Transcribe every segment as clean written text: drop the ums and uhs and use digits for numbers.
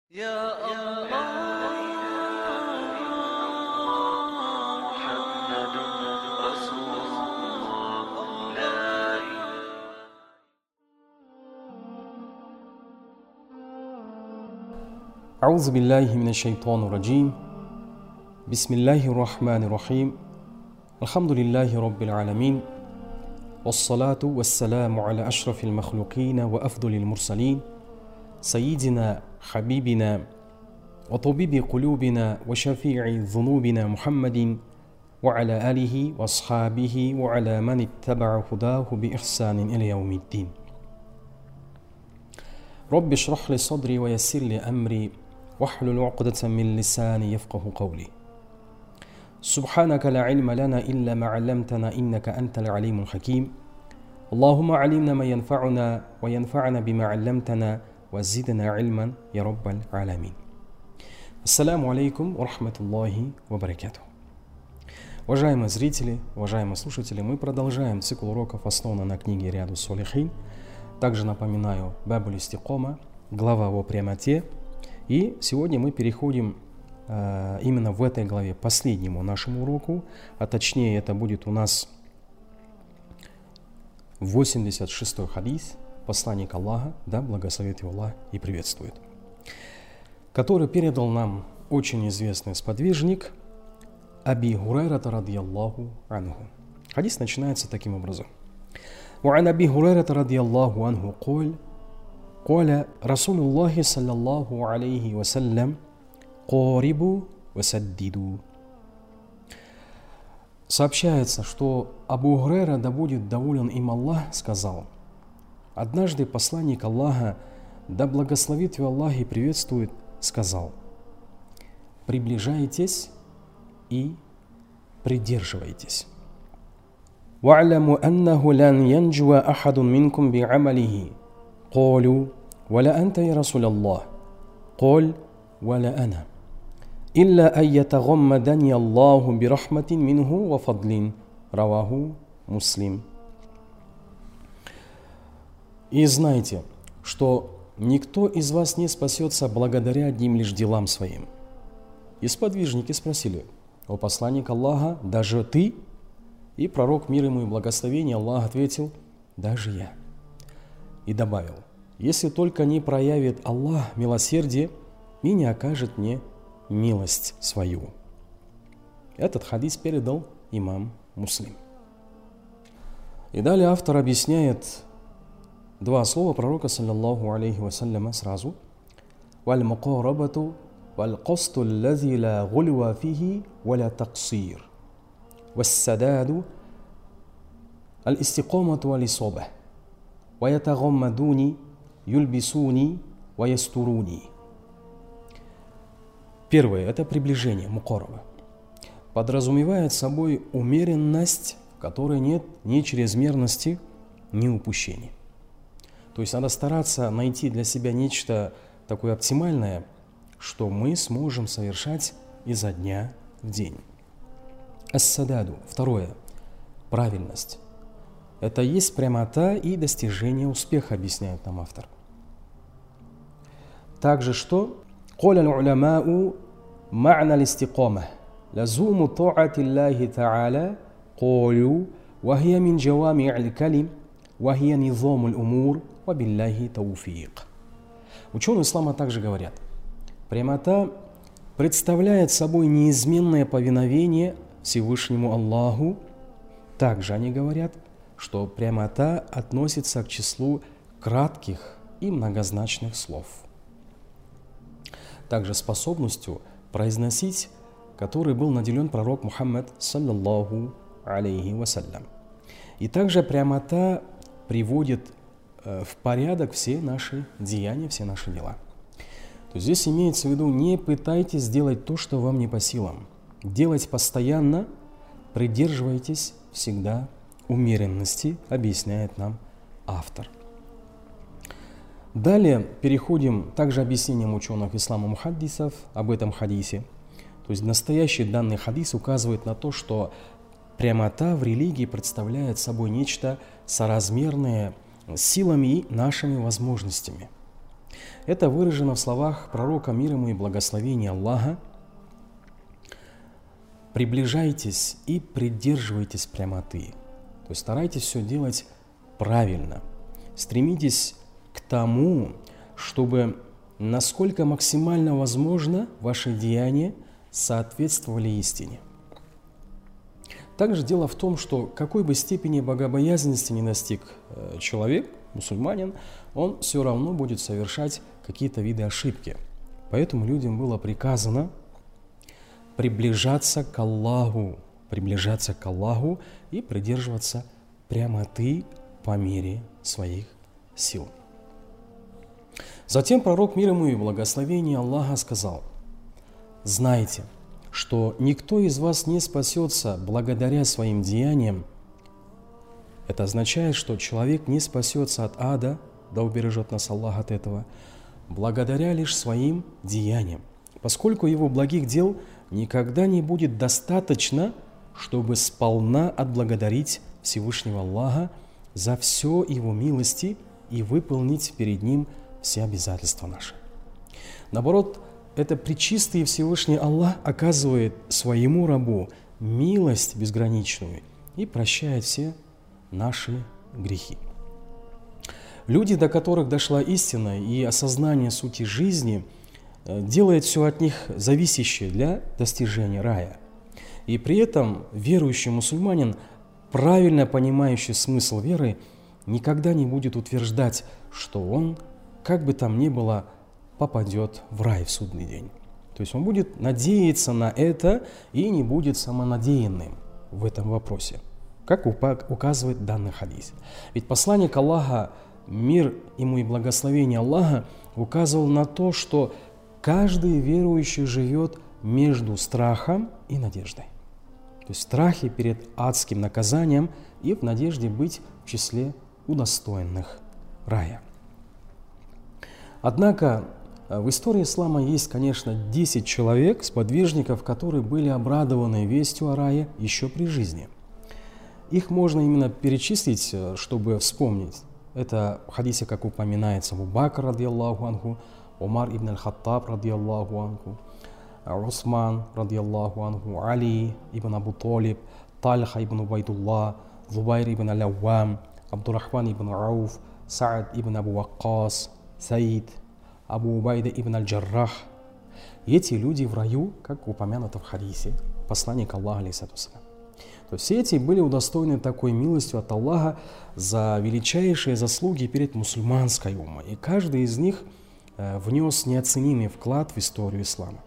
يا الله محمد رسول الله لا أعوذ بالله من الشيطان الرجيم بسم الله الرحمن الرحيم الحمد لله رب العالمين والصلاة والسلام على أشرف المخلوقين وأفضل المرسلين سيدنا حبيبنا وطبيب قلوبنا وشفيع ذنوبنا محمد وعلى آله وأصحابه وعلى من اتبع هداه بإحسان إلى يوم الدين. رب اشرح لي صدري ويسر لي أمري واحلل عقدة من لساني يفقه قولي. سبحانك لا علم لنا إلا ما علمتنا إنك أنت العليم الحكيم. اللهم علمنا ما ينفعنا وينفعنا بما علمتنا وزدنا علما يا رب العالمين. Ассаляму алейкум ва рахматуллахи ва баракатуху. Уважаемые зрители, уважаемые слушатели, мы продолжаем цикл уроков, основанный на книге Риаду Солихин. Также напоминаю, Бабуль Истикома, глава о прямоте. И сегодня мы переходим именно в этой главе к последнему нашему уроку, а точнее это будет у нас 86-й хадис, посланник Аллаха, да, благословит его Аллах и приветствует, который передал нам очень известный сподвижник Аби Хурайрата радийаллаху анху. Хадис начинается таким образом. وعن أبي هريرة رضي الله عنه قال رسول الله صلى الله عليه وسلم قاربوا وسددوا. Сообщается, что Абу Хурайра, да будет доволен им Аллах, сказал: однажды посланник Аллаха, да благословит его Аллах и приветствует, сказал: приближайтесь и придерживайтесь. وَاعْلَمُوا أَنَّهُ لَنْ يَنْجُوَ أَحَدٌ مِّنْكُمْ بِعَمَلِهِ قَالُوا وَلَا أَنْتَ يَا رَسُولَ اللَّهِ قَالَ وَلَا أَنَا إِلَّا أَنْ يَتَغَمَّدَنِيَ اللَّهُ بِرَحْمَةٍ مِّنْهُ وَفَضْلٍ رواه مسلم. И знайте, что никто из вас не спасется благодаря одним лишь делам своим. И сподвижники спросили: о посланник Аллаха, даже ты? И пророк, мир ему и благословение Аллах, ответил: даже я. И добавил: если только не проявит Аллах милосердие и не окажет мне милость свою. Этот хадис передал имам Муслим. И далее автор объясняет два слова пророка, саллаллаху алейхи вассаляма, сразу. وَالْمُقَارَبَةُ وَالْقَصْدُ الَّذِي لَا غُلْوَ فِيهِ وَلَا تَقْصِيرٌ وَالسَّدَادُ الْإِسْتِقَامَةُ وَالْإِصَابَةُ وَيَتَغَمَّدُونِ يُلْبِسُونِ وَيَسْتُرُونِ. Первое – это приближение, мукараба. Подразумевает собой умеренность, в которой нет ни чрезмерности, ни упущений. То есть надо стараться найти для себя нечто такое оптимальное, что мы сможем совершать изо дня в день. Ас-сададу. Второе. Правильность. Это есть прямота и достижение успеха, объясняет нам автор. Также что? قال العلماء معنى الاستقامة لزوم طاعة الله تعالى قالوا وهي من جوامع الكلم وهي نظام الأمور وبالله توفيق. Ученые ислама также говорят: прямота представляет собой неизменное повиновение Всевышнему Аллаху. Также они говорят, что прямота относится к числу кратких и многозначных слов. Также способностью произносить, который был наделен пророк Мухаммад, саллаллаху алейхи вассалям. И также прямота приводит в порядок все наши деяния, все наши дела. То есть здесь имеется в виду: не пытайтесь сделать то, что вам не по силам. Делать постоянно, придерживайтесь всегда умеренности, объясняет нам автор. Далее переходим также объяснением ученых ислама мухаддисов об этом хадисе. То есть настоящий данный хадис указывает на то, что прямота в религии представляет собой нечто соразмерное силами и нашими возможностями. Это выражено в словах пророка мир ему и благословения Аллаха: «Приближайтесь и придерживайтесь прямоты». То есть старайтесь все делать правильно. Стремитесь к тому, чтобы, насколько максимально возможно, ваши деяния соответствовали истине. Также дело в том, что какой бы степени богобоязненности ни достиг человек, мусульманин, он все равно будет совершать какие-то виды ошибки. Поэтому людям было приказано приближаться к Аллаху и придерживаться прямоты по мере своих сил. Затем пророк мир ему и благословение Аллаха сказал: «Знайте, что никто из вас не спасется благодаря своим деяниям». Это означает, что человек не спасется от ада, да убережет нас Аллах от этого, благодаря лишь своим деяниям, поскольку его благих дел никогда не будет достаточно, чтобы сполна отблагодарить Всевышнего Аллаха за все его милости и выполнить перед ним все обязательства наши. Наоборот, это пречистый и Всевышний Аллах оказывает своему рабу милость безграничную и прощает все наши грехи. Люди, до которых дошла истина и осознание сути жизни, делает все от них зависящее для достижения рая. И при этом верующий мусульманин, правильно понимающий смысл веры, никогда не будет утверждать, что он, как бы там ни было, попадет в рай в судный день. То есть он будет надеяться на это и не будет самонадеянным в этом вопросе, как указывает данный хадис. Ведь посланник Аллаха, мир ему и благословение Аллаха, указывал на то, что каждый верующий живет между страхом и надеждой. То есть в страхе перед адским наказанием и в надежде быть в числе удостоенных рая. Однако в истории ислама есть, конечно, 10 человек, сподвижников, которые были обрадованы вестью о рае еще при жизни. Их можно именно перечислить, чтобы вспомнить. Это в хадисе, как упоминается, Абу Бакр, радиаллаху анху, Умар ибн аль-Хаттаб, радиаллаху анху, Усман, радиаллаху анху, Али ибн Абу Талиб, Тальха ибн Убайдулла, Зубайр ибн аль-Аввам, Абдурахман ибн Ауф, Саад ибн Абу Ваккас, Саид, Абу Убайда ибн аль-Джаррах. И эти люди в раю, как упомянуто в хадисе, посланник Аллаха, алейхиссалату вассалям. То есть все эти были удостоены такой милостью от Аллаха за величайшие заслуги перед мусульманской уммой. И каждый из них внес неоценимый вклад в историю ислама.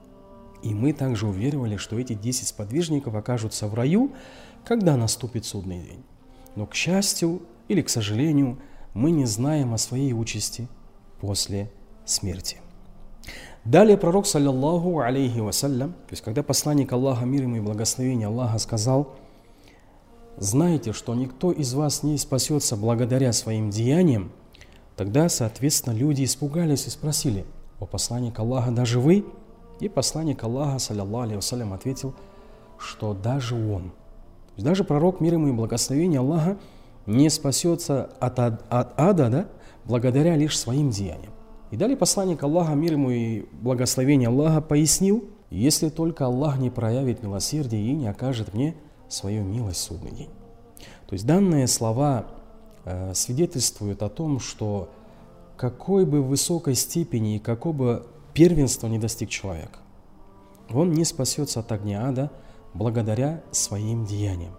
И мы также уверовали, что эти 10 сподвижников окажутся в раю, когда наступит судный день. Но, к счастью или к сожалению, мы не знаем о своей участи после смерти. Далее пророк, саллаллаху алейхи вассалям, то есть когда посланник Аллаха, мир ему и благословение Аллаха, сказал: «Знайте, что никто из вас не спасется благодаря своим деяниям», тогда, соответственно, люди испугались и спросили: «О посланник Аллаха, даже вы?» И посланник Аллаха, саллаллаху алейхи вассалям, ответил, что даже он, то есть даже пророк, мир ему и благословение Аллаха, не спасется от ада, да, благодаря лишь своим деяниям. И далее посланник Аллаха, мир ему и благословение Аллаха, пояснил: «Если только Аллах не проявит милосердие и не окажет мне свою милость в судный день». То есть данные слова свидетельствуют о том, что какой бы высокой степени и какого бы первенства не достиг человек, он не спасется от огня ада благодаря своим деяниям,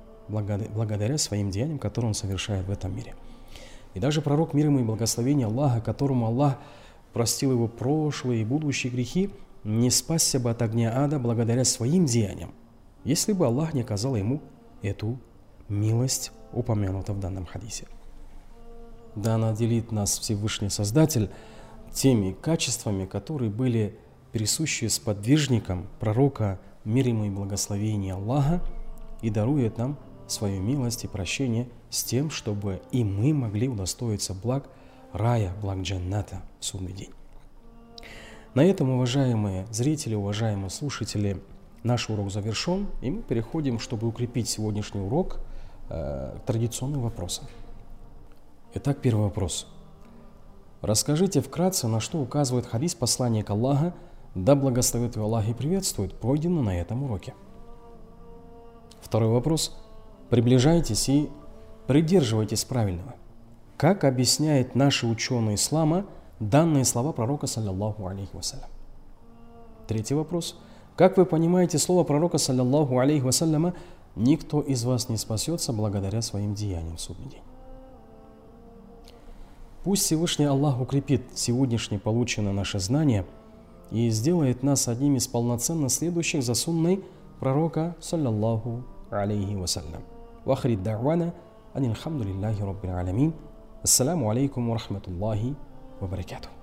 которые он совершает в этом мире. И даже пророк, мир ему и благословение Аллаха, которому Аллах простил его прошлые и будущие грехи, не спасся бы от огня ада благодаря своим деяниям, если бы Аллах не оказал ему эту милость, упомянутую в данном хадисе. Да наделит нас Всевышний Создатель теми качествами, которые были присущи сподвижникам пророка, мир ему и благословение Аллаха, и дарует нам свою милость и прощение с тем, чтобы и мы могли удостоиться благ рая, благ джанната в судный день. На этом, уважаемые зрители, уважаемые слушатели, наш урок завершен, и мы переходим, чтобы укрепить сегодняшний урок, к традиционным вопросам. Итак, первый вопрос. Расскажите вкратце, на что указывает хадис посланника Аллаха, да благословит его Аллах и приветствует, пройденный на этом уроке. Второй вопрос. Приближайтесь и придерживайтесь правильного. Как объясняет наши ученые ислама данные слова пророка, саллаллаху алейхи вассалям? Третий вопрос. Как вы понимаете слово пророка, саллаллаху алейхи вассаляма, никто из вас не спасется благодаря своим деяниям в судный день? Пусть Всевышний Аллах укрепит сегодняшнее полученное наше знание и сделает нас одним из полноценно следующих за сунной пророка, саллаллаху алейхи вассалям. Вахри д'авана анилхамдулиллахи раббил алямин. Ассаламу алейкум ва рахматуллахи ва баракатух.